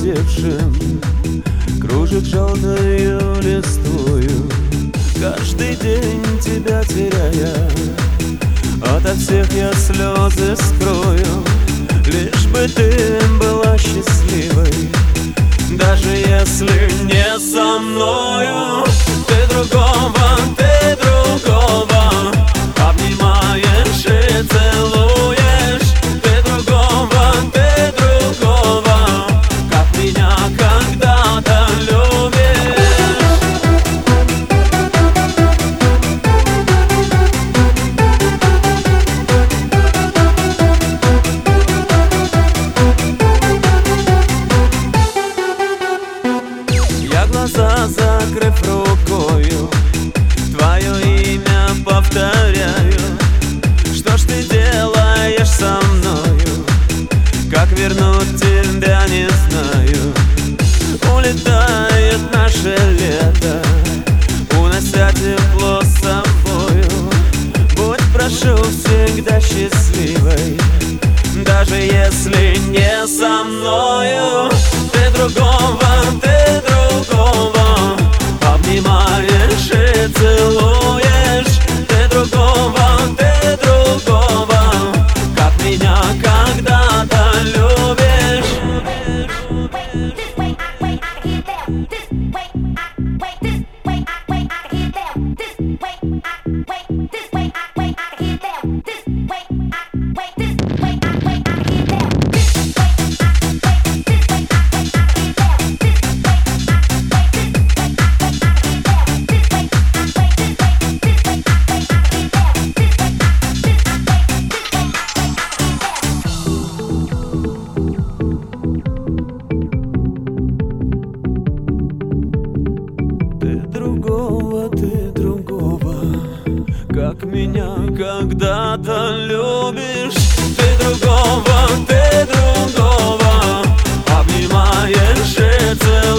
улетевшим кружит желтою листвою. Каждый день тебя теряя, ото всех я слезы скрою. Лишь бы ты была счастливой, даже если не со мною. Ты другого обнимаешь и целуешь. Ты другого, как меня когда-то любишь. Я глаза закрыв рукою, твое имя повторяю. Что ж ты делаешь со мною? Как вернуть тебя, не знаю. Улетает наше лето, унося тепло с собою. Будь, прошу, всегда счастливой, даже если не со мною. Ты другого обнимаешь и целуешь. Ты другого, как меня когда-то любишь. Ты другого, как меня когда-то любишь. Ты другого обнимаешь и целуешь.